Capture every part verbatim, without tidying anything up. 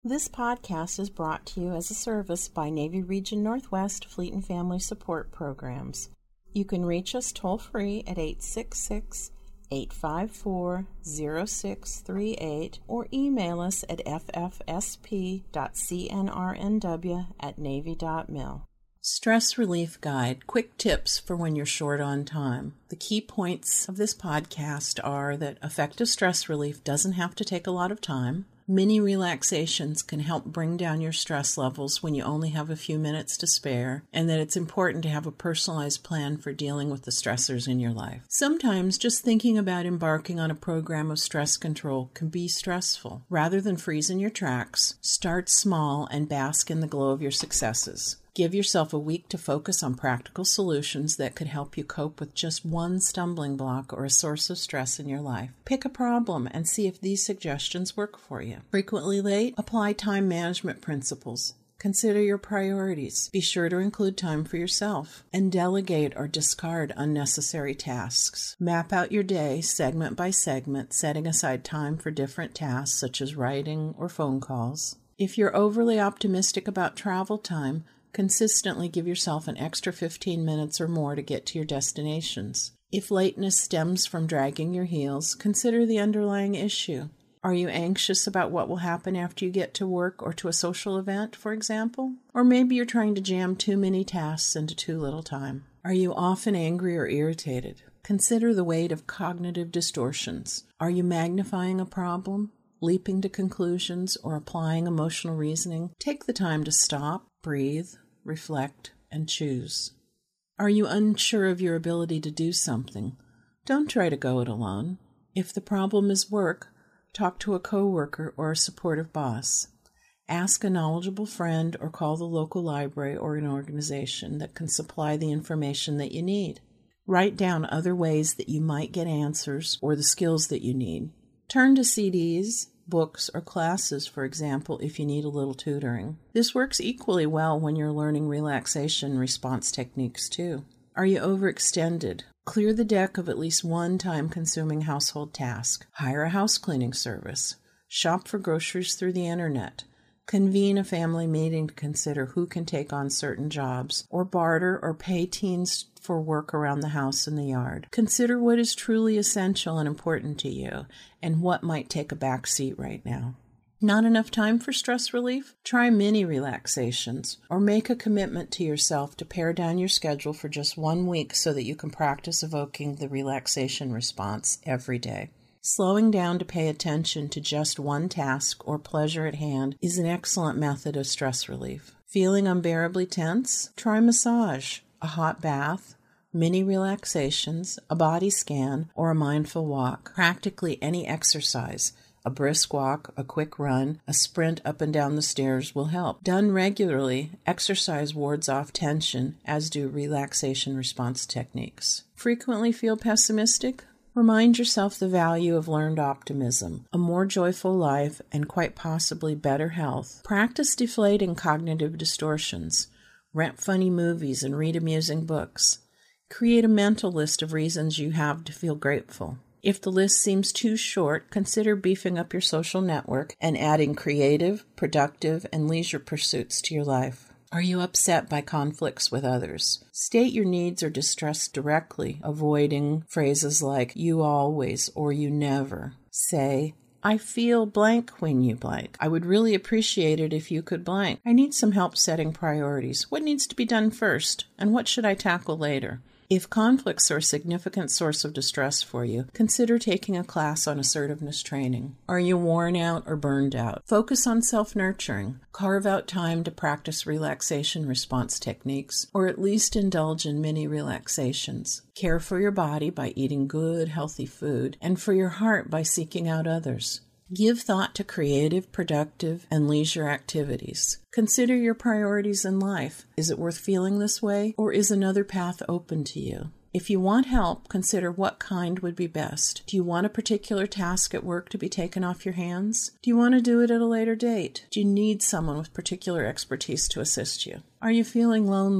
This podcast is brought to you as a service by Navy Region Northwest Fleet and Family Support Programs. You can reach us toll-free at eight six six, eight five four, zero six three eight or email us at f f s p dot c n r n w at navy dot mil. Stress Relief Guide, quick tips for when you're short on time. The key points of this podcast are that effective stress relief doesn't have to take a lot of time. Mini relaxations can help bring down your stress levels when you only have a few minutes to spare, and that it's important to have a personalized plan for dealing with the stressors in your life. Sometimes just thinking about embarking on a program of stress control can be stressful. Rather than freeze in your tracks, start small and bask in the glow of your successes. Give yourself a week to focus on practical solutions that could help you cope with just one stumbling block or a source of stress in your life. Pick a problem and see if these suggestions work for you. Frequently late? Apply time management principles. Consider your priorities. Be sure to include time for yourself. And delegate or discard unnecessary tasks. Map out your day segment by segment, setting aside time for different tasks such as writing or phone calls. If you're overly optimistic about travel time, consistently give yourself an extra fifteen minutes or more to get to your destinations. If lateness stems from dragging your heels, consider the underlying issue. Are you anxious about what will happen after you get to work or to a social event, for example? Or maybe you're trying to jam too many tasks into too little time. Are you often angry or irritated? Consider the weight of cognitive distortions. Are you magnifying a problem, leaping to conclusions, or applying emotional reasoning? Take the time to stop, breathe, reflect, and choose. Are you unsure of your ability to do something? Don't try to go it alone. If the problem is work, talk to a coworker or a supportive boss. Ask a knowledgeable friend or call the local library or an organization that can supply the information that you need. Write down other ways that you might get answers or the skills that you need. Turn to C Ds, books, or classes, for example, if you need a little tutoring. This works equally well when you're learning relaxation response techniques, too. Are you overextended? Clear the deck of at least one time-consuming household task. Hire a house cleaning service. Shop for groceries through the internet. Convene a family meeting to consider who can take on certain jobs, or barter or pay teens for work around the house and the yard. Consider what is truly essential and important to you, and what might take a back seat right now. Not enough time for stress relief? Try mini relaxations, or make a commitment to yourself to pare down your schedule for just one week so that you can practice evoking the relaxation response every day. Slowing down to pay attention to just one task or pleasure at hand is an excellent method of stress relief. Feeling unbearably tense? Try massage, a hot bath, mini relaxations, a body scan, or a mindful walk. Practically any exercise, a brisk walk, a quick run, a sprint up and down the stairs will help. Done regularly, exercise wards off tension, as do relaxation response techniques. Frequently feel pessimistic? Remind yourself the value of learned optimism, a more joyful life, and quite possibly better health. Practice deflating cognitive distortions. Rent funny movies and read amusing books. Create a mental list of reasons you have to feel grateful. If the list seems too short, consider beefing up your social network and adding creative, productive, and leisure pursuits to your life. Are you upset by conflicts with others? State your needs or distress directly, avoiding phrases like you always or you never. Say, I feel blank when you blank. I would really appreciate it if you could blank. I need some help setting priorities. What needs to be done first, and what should I tackle later? If conflicts are a significant source of distress for you, consider taking a class on assertiveness training. Are you worn out or burned out? Focus on self-nurturing. Carve out time to practice relaxation response techniques, or at least indulge in mini relaxations. Care for your body by eating good, healthy food, and for your heart by seeking out others. Give thought to creative, productive, and leisure activities. Consider your priorities in life. Is it worth feeling this way, or is another path open to you? If you want help, consider what kind would be best. Do you want a particular task at work to be taken off your hands? Do you want to do it at a later date? Do you need someone with particular expertise to assist you? Are you feeling lonely?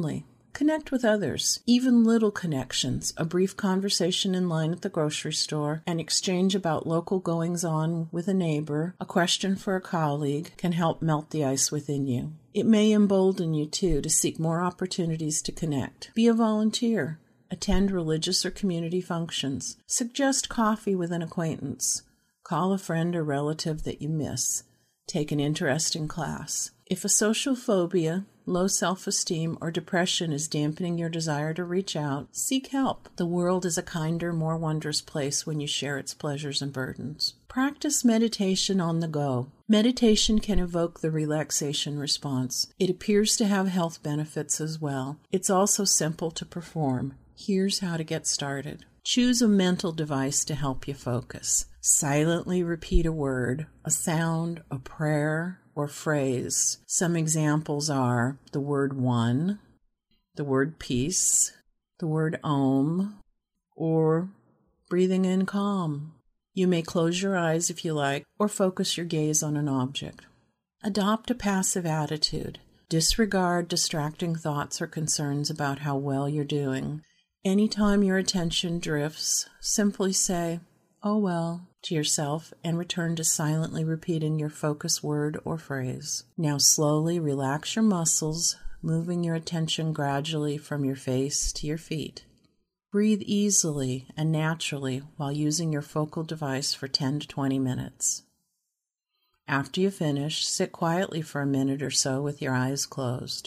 Connect with others, even little connections, a brief conversation in line at the grocery store, an exchange about local goings-on with a neighbor, a question for a colleague can help melt the ice within you. It may embolden you, too, to seek more opportunities to connect. Be a volunteer. Attend religious or community functions. Suggest coffee with an acquaintance. Call a friend or relative that you miss. Take an interesting class. If a social phobia, low self-esteem, or depression is dampening your desire to reach out, seek help. The world is a kinder, more wondrous place when you share its pleasures and burdens. Practice meditation on the go. Meditation can evoke the relaxation response. It appears to have health benefits as well. It's also simple to perform. Here's how to get started. Choose a mental device to help you focus. Silently repeat a word, a sound, a prayer, or phrase. Some examples are the word one, the word peace, the word om, or breathing in calm. You may close your eyes if you like, or focus your gaze on an object. Adopt a passive attitude. Disregard distracting thoughts or concerns about how well you're doing. Anytime your attention drifts, simply say, "Oh well," to yourself and return to silently repeating your focus word or phrase. Now slowly relax your muscles, moving your attention gradually from your face to your feet. Breathe easily and naturally while using your focal device for ten to twenty minutes. After you finish, sit quietly for a minute or so with your eyes closed.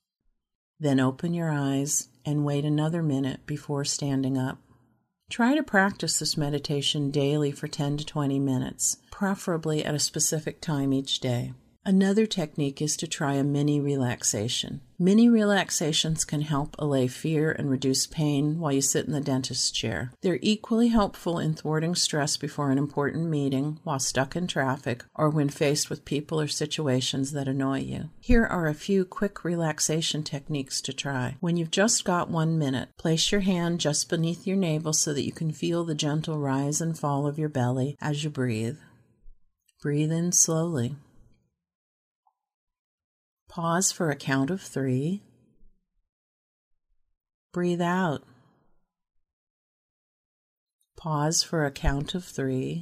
Then open your eyes and wait another minute before standing up. Try to practice this meditation daily for ten to twenty minutes, preferably at a specific time each day. Another technique is to try a mini relaxation. Mini relaxations can help allay fear and reduce pain while you sit in the dentist's chair. They're equally helpful in thwarting stress before an important meeting, while stuck in traffic, or when faced with people or situations that annoy you. Here are a few quick relaxation techniques to try. When you've just got one minute, place your hand just beneath your navel so that you can feel the gentle rise and fall of your belly as you breathe. Breathe in slowly. Pause for a count of three. Breathe out. Pause for a count of three.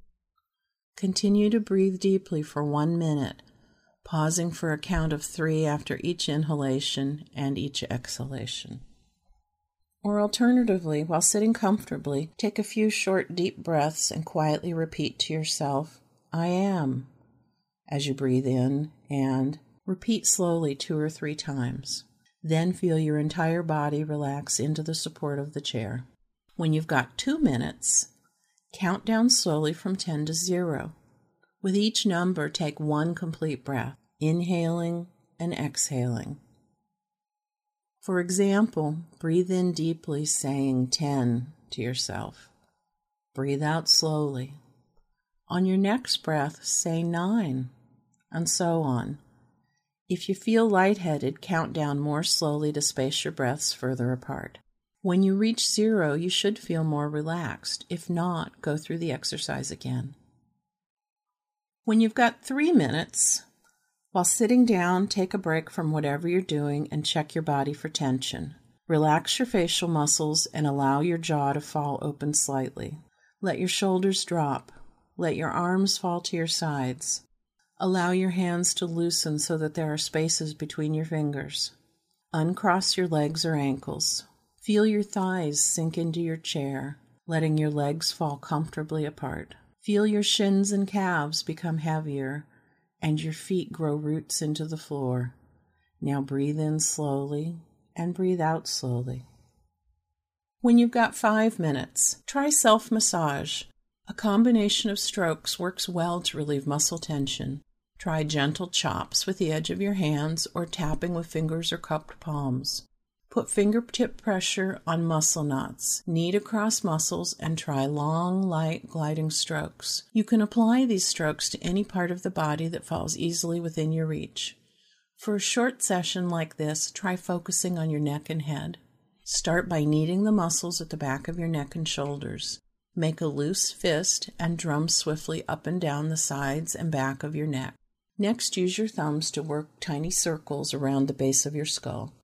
Continue to breathe deeply for one minute, pausing for a count of three after each inhalation and each exhalation. Or alternatively, while sitting comfortably, take a few short, deep breaths and quietly repeat to yourself, "I am," as you breathe in, and repeat slowly two or three times. Then feel your entire body relax into the support of the chair. When you've got two minutes, count down slowly from ten to zero. With each number, take one complete breath, inhaling and exhaling. For example, breathe in deeply, saying ten to yourself. Breathe out slowly. On your next breath, say nine, and so on. If you feel lightheaded, count down more slowly to space your breaths further apart. When you reach zero, you should feel more relaxed. If not, go through the exercise again. When you've got three minutes, while sitting down, take a break from whatever you're doing and check your body for tension. Relax your facial muscles and allow your jaw to fall open slightly. Let your shoulders drop. Let your arms fall to your sides. Allow your hands to loosen so that there are spaces between your fingers. Uncross your legs or ankles. Feel your thighs sink into your chair, letting your legs fall comfortably apart. Feel your shins and calves become heavier, and your feet grow roots into the floor. Now breathe in slowly and breathe out slowly. When you've got five minutes, try self-massage. A combination of strokes works well to relieve muscle tension. Try gentle chops with the edge of your hands or tapping with fingers or cupped palms. Put fingertip pressure on muscle knots, knead across muscles, and try long, light, gliding strokes. You can apply these strokes to any part of the body that falls easily within your reach. For a short session like this, try focusing on your neck and head. Start by kneading the muscles at the back of your neck and shoulders. Make a loose fist and drum swiftly up and down the sides and back of your neck. Next, use your thumbs to work tiny circles around the base of your skull.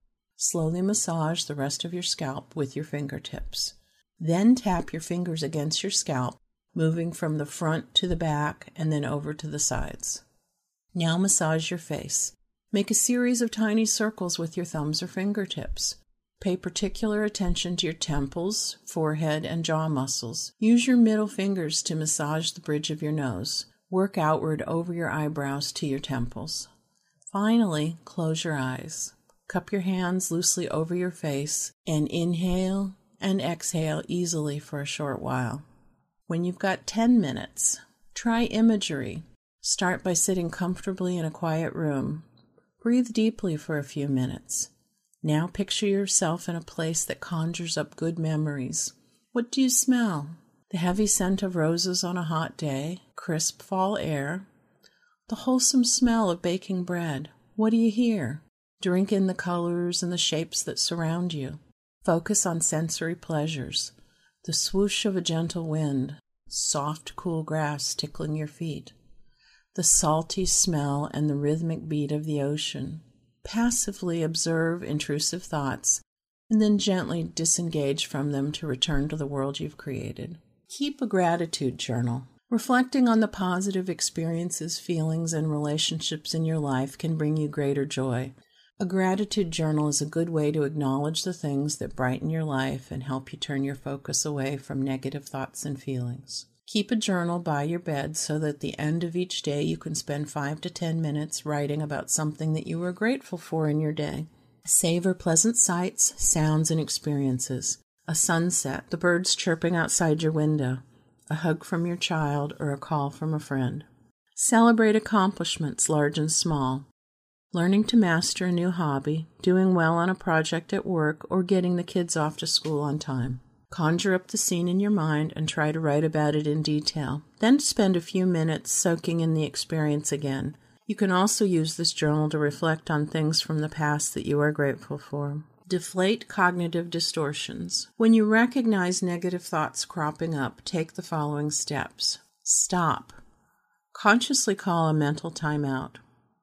Slowly massage the rest of your scalp with your fingertips. Then tap your fingers against your scalp, moving from the front to the back and then over to the sides. Now massage your face. Make a series of tiny circles with your thumbs or fingertips. Pay particular attention to your temples, forehead, and jaw muscles. Use your middle fingers to massage the bridge of your nose. Work outward over your eyebrows to your temples. Finally, close your eyes. Cup your hands loosely over your face and inhale and exhale easily for a short while. When you've got ten minutes, try imagery. Start by sitting comfortably in a quiet room. Breathe deeply for a few minutes. Now picture yourself in a place that conjures up good memories. What do you smell? The heavy scent of roses on a hot day, crisp fall air, the wholesome smell of baking bread. What do you hear? Drink in the colors and the shapes that surround you. Focus on sensory pleasures, the swoosh of a gentle wind, soft, cool grass tickling your feet, the salty smell and the rhythmic beat of the ocean. Passively observe intrusive thoughts and then gently disengage from them to return to the world you've created. Keep a gratitude journal. Reflecting on the positive experiences, feelings, and relationships in your life can bring you greater joy. A gratitude journal is a good way to acknowledge the things that brighten your life and help you turn your focus away from negative thoughts and feelings. Keep a journal by your bed so that at the end of each day you can spend five to ten minutes writing about something that you were grateful for in your day. Savor pleasant sights, sounds, and experiences. A sunset, the birds chirping outside your window, a hug from your child, or a call from a friend. Celebrate accomplishments, large and small. Learning to master a new hobby, doing well on a project at work, or getting the kids off to school on time. Conjure up the scene in your mind and try to write about it in detail. Then spend a few minutes soaking in the experience again. You can also use this journal to reflect on things from the past that you are grateful for. Deflate cognitive distortions. When you recognize negative thoughts cropping up, take the following steps. Stop. Consciously call a mental timeout.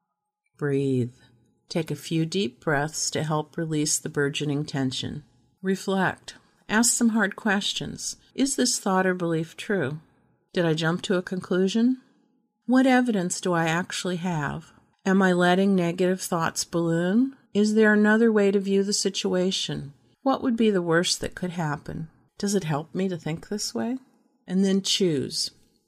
Breathe. Take a few deep breaths to help release the burgeoning tension. Reflect. Ask some hard questions. Is this thought or belief true? Did I jump to a conclusion? What evidence do I actually have? Am I letting negative thoughts balloon? Is there another way to view the situation? What would be the worst that could happen? Does it help me to think this way? And then choose.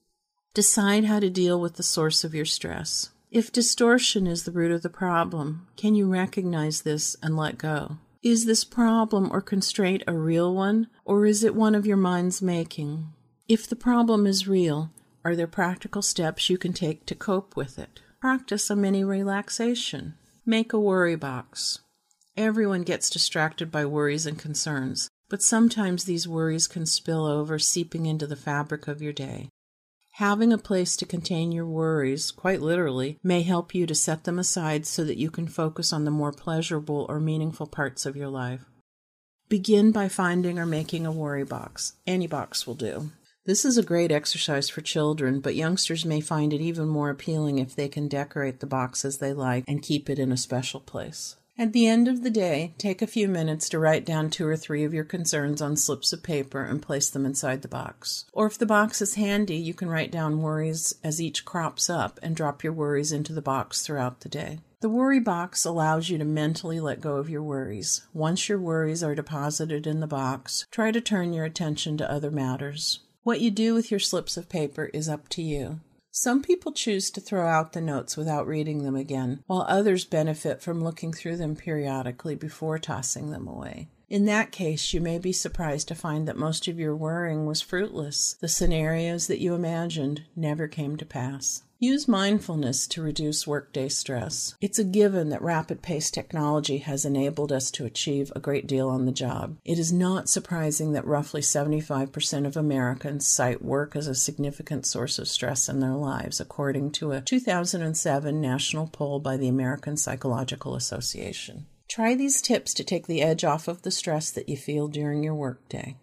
Decide how to deal with the source of your stress. If distortion is the root of the problem, can you recognize this and let go? Is this problem or constraint a real one, or is it one of your mind's making? If the problem is real, are there practical steps you can take to cope with it? Practice a mini relaxation. Make a worry box. Everyone gets distracted by worries and concerns, but sometimes these worries can spill over, seeping into the fabric of your day. Having a place to contain your worries, quite literally, may help you to set them aside so that you can focus on the more pleasurable or meaningful parts of your life. Begin by finding or making a worry box. Any box will do. This is a great exercise for children, but youngsters may find it even more appealing if they can decorate the box as they like and keep it in a special place. At the end of the day, take a few minutes to write down two or three of your concerns on slips of paper and place them inside the box. Or if the box is handy, you can write down worries as each crops up and drop your worries into the box throughout the day. The worry box allows you to mentally let go of your worries. Once your worries are deposited in the box, try to turn your attention to other matters. What you do with your slips of paper is up to you. Some people choose to throw out the notes without reading them again, while others benefit from looking through them periodically before tossing them away. In that case, you may be surprised to find that most of your worrying was fruitless. The scenarios that you imagined never came to pass. Use mindfulness to reduce workday stress. It's a given that rapid-paced technology has enabled us to achieve a great deal on the job. It is not surprising that roughly seventy-five percent of Americans cite work as a significant source of stress in their lives, according to a two thousand seven national poll by the American Psychological Association. Try these tips to take the edge off of the stress that you feel during your workday.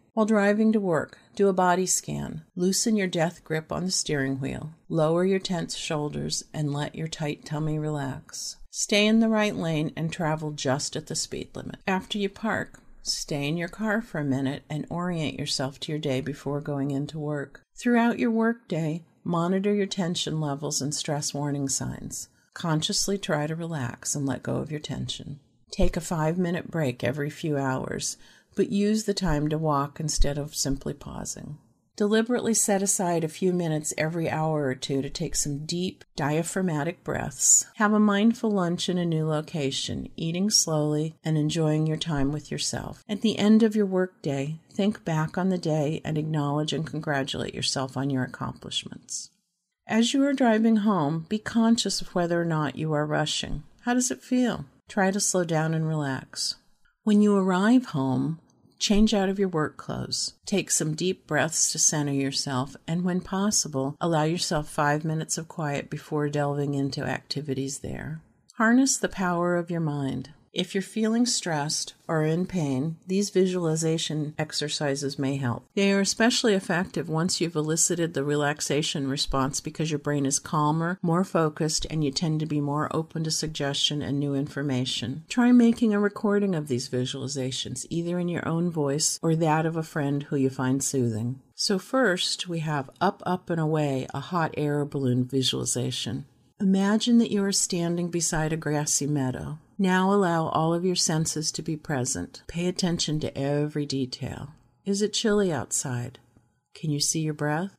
While driving to work, do a body scan. Loosen your death grip on the steering wheel. Lower your tense shoulders and let your tight tummy relax. Stay in the right lane and travel just at the speed limit. After you park, stay in your car for a minute and orient yourself to your day before going into work. Throughout your workday, monitor your tension levels and stress warning signs. Consciously try to relax and let go of your tension. Take a five-minute break every few hours, but use the time to walk instead of simply pausing. Deliberately set aside a few minutes every hour or two to take some deep, diaphragmatic breaths. Have a mindful lunch in a new location, eating slowly and enjoying your time with yourself. At the end of your workday, think back on the day and acknowledge and congratulate yourself on your accomplishments. As you are driving home, be conscious of whether or not you are rushing. How does it feel? Try to slow down and relax. When you arrive home, change out of your work clothes. Take some deep breaths to center yourself, and when possible, allow yourself five minutes of quiet before delving into activities there. Harness the power of your mind. If you're feeling stressed or in pain, these visualization exercises may help. They are especially effective once you've elicited the relaxation response because your brain is calmer, more focused, and you tend to be more open to suggestion and new information. Try making a recording of these visualizations, either in your own voice or that of a friend who you find soothing. So first, we have Up, Up, and Away, a hot air balloon visualization. Imagine that you are standing beside a grassy meadow. Now allow all of your senses to be present. Pay attention to every detail. Is it chilly outside? Can you see your breath?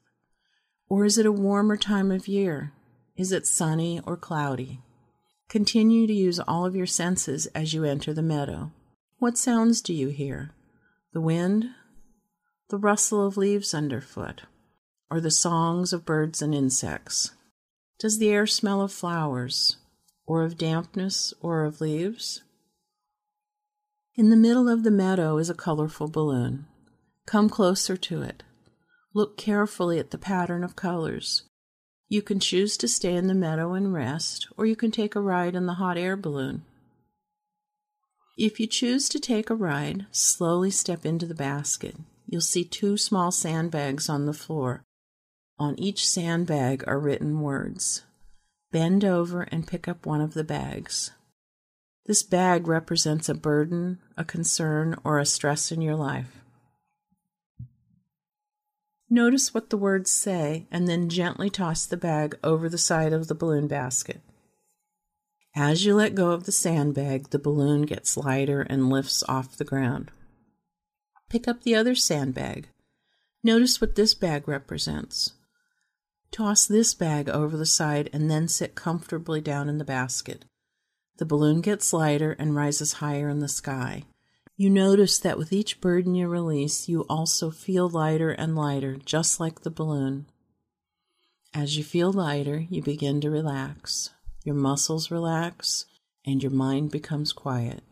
Or is it a warmer time of year? Is it sunny or cloudy? Continue to use all of your senses as you enter the meadow. What sounds do you hear? The wind? The rustle of leaves underfoot? Or the songs of birds and insects? Does the air smell of flowers? Or of dampness, or of leaves? In the middle of the meadow is a colorful balloon. Come closer to it. Look carefully at the pattern of colors. You can choose to stay in the meadow and rest, or you can take a ride in the hot air balloon. If you choose to take a ride, slowly step into the basket. You'll see two small sandbags on the floor. On each sandbag are written words. Bend over and pick up one of the bags. This bag represents a burden, a concern, or a stress in your life. Notice what the words say, and then gently toss the bag over the side of the balloon basket. As you let go of the sandbag, the balloon gets lighter and lifts off the ground. Pick up the other sandbag. Notice what this bag represents. Toss this bag over the side and then sit comfortably down in the basket. The balloon gets lighter and rises higher in the sky. You notice that with each burden you release, you also feel lighter and lighter, just like the balloon. As you feel lighter, you begin to relax. Your muscles relax, and your mind becomes quiet.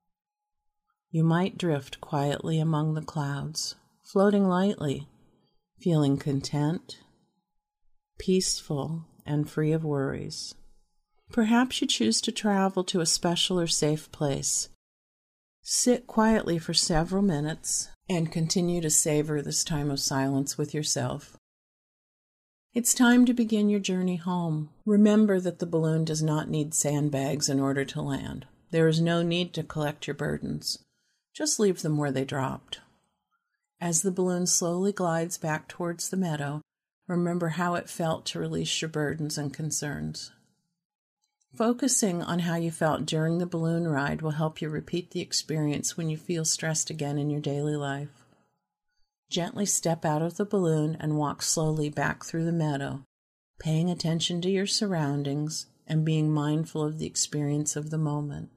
You might drift quietly among the clouds, floating lightly, feeling content, peaceful, and free of worries. Perhaps you choose to travel to a special or safe place. Sit quietly for several minutes and continue to savor this time of silence with yourself. It's time to begin your journey home. Remember that the balloon does not need sandbags in order to land. There is no need to collect your burdens. Just leave them where they dropped. As the balloon slowly glides back towards the meadow, remember how it felt to release your burdens and concerns. Focusing on how you felt during the balloon ride will help you repeat the experience when you feel stressed again in your daily life. Gently step out of the balloon and walk slowly back through the meadow, paying attention to your surroundings and being mindful of the experience of the moment.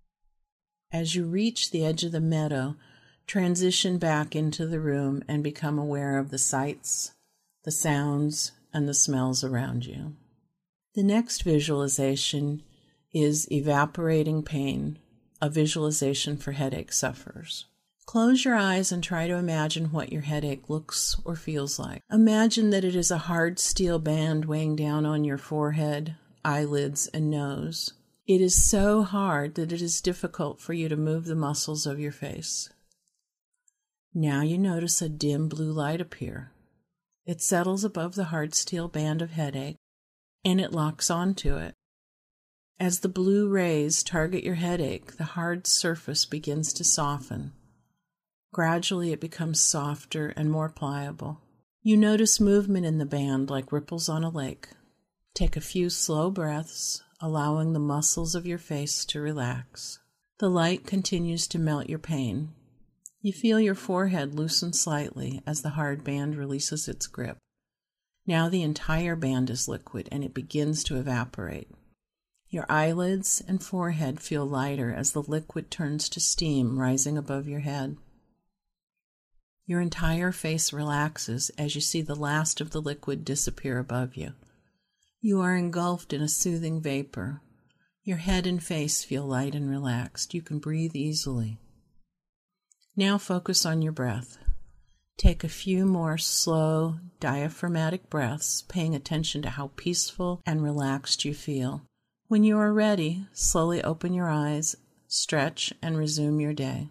As you reach the edge of the meadow, transition back into the room and become aware of the sights, the sounds, and the smells around you. The next visualization is Evaporating Pain, a visualization for headache sufferers. Close your eyes and try to imagine what your headache looks or feels like. Imagine that it is a hard steel band weighing down on your forehead, eyelids, and nose. It is so hard that it is difficult for you to move the muscles of your face. Now you notice a dim blue light appear. It settles above the hard steel band of headache, and it locks onto it. As the blue rays target your headache, the hard surface begins to soften. Gradually it becomes softer and more pliable. You notice movement in the band like ripples on a lake. Take a few slow breaths, allowing the muscles of your face to relax. The light continues to melt your pain. You feel your forehead loosen slightly as the hard band releases its grip. Now the entire band is liquid and it begins to evaporate. Your eyelids and forehead feel lighter as the liquid turns to steam rising above your head. Your entire face relaxes as you see the last of the liquid disappear above you. You are engulfed in a soothing vapor. Your head and face feel light and relaxed. You can breathe easily. Now focus on your breath. Take a few more slow, diaphragmatic breaths, paying attention to how peaceful and relaxed you feel. When you are ready, slowly open your eyes, stretch, and resume your day.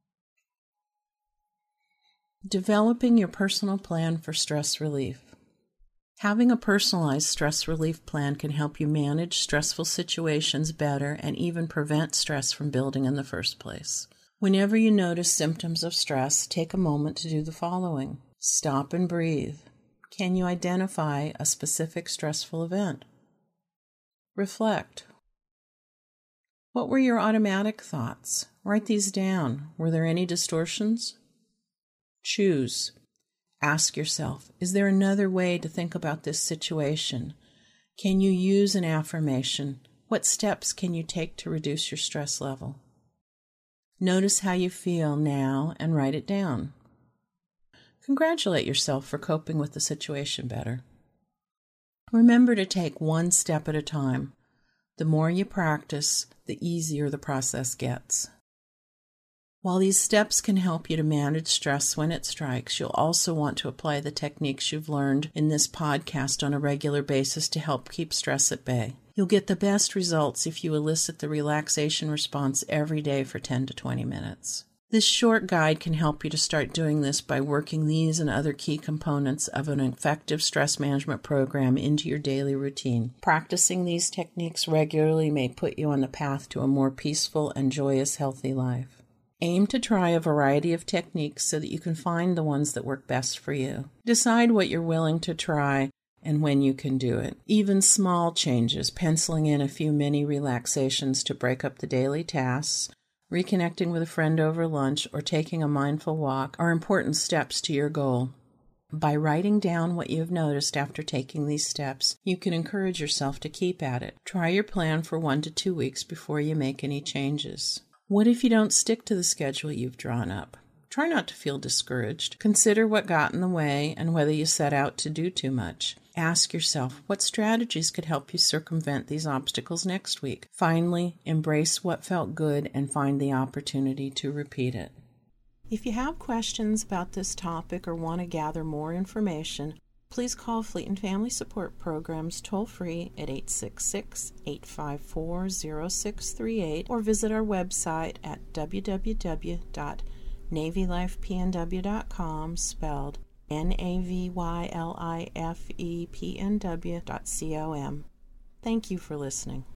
Developing your personal plan for stress relief. Having a personalized stress relief plan can help you manage stressful situations better and even prevent stress from building in the first place. Whenever you notice symptoms of stress, take a moment to do the following. Stop and breathe. Can you identify a specific stressful event? Reflect. What were your automatic thoughts? Write these down. Were there any distortions? Choose. Ask yourself, is there another way to think about this situation? Can you use an affirmation? What steps can you take to reduce your stress level? Notice how you feel now and write it down. Congratulate yourself for coping with the situation better. Remember to take one step at a time. The more you practice, the easier the process gets. While these steps can help you to manage stress when it strikes, you'll also want to apply the techniques you've learned in this podcast on a regular basis to help keep stress at bay. You'll get the best results if you elicit the relaxation response every day for ten to twenty minutes. This short guide can help you to start doing this by working these and other key components of an effective stress management program into your daily routine. Practicing these techniques regularly may put you on the path to a more peaceful and joyous, healthy life. Aim to try a variety of techniques so that you can find the ones that work best for you. Decide what you're willing to try and when you can do it. Even small changes, penciling in a few mini relaxations to break up the daily tasks, reconnecting with a friend over lunch, or taking a mindful walk are important steps to your goal. By writing down what you've noticed after taking these steps, you can encourage yourself to keep at it. Try your plan for one to two weeks before you make any changes. What if you don't stick to the schedule you've drawn up? Try not to feel discouraged. Consider what got in the way and whether you set out to do too much. Ask yourself, what strategies could help you circumvent these obstacles next week? Finally, embrace what felt good and find the opportunity to repeat it. If you have questions about this topic or want to gather more information, please call Fleet and Family Support Programs toll-free at eight six six, eight five four, zero six three eight or visit our website at w w w dot navy life p n w dot com, spelled N A V Y L I F E P N W dot com. Thank you for listening.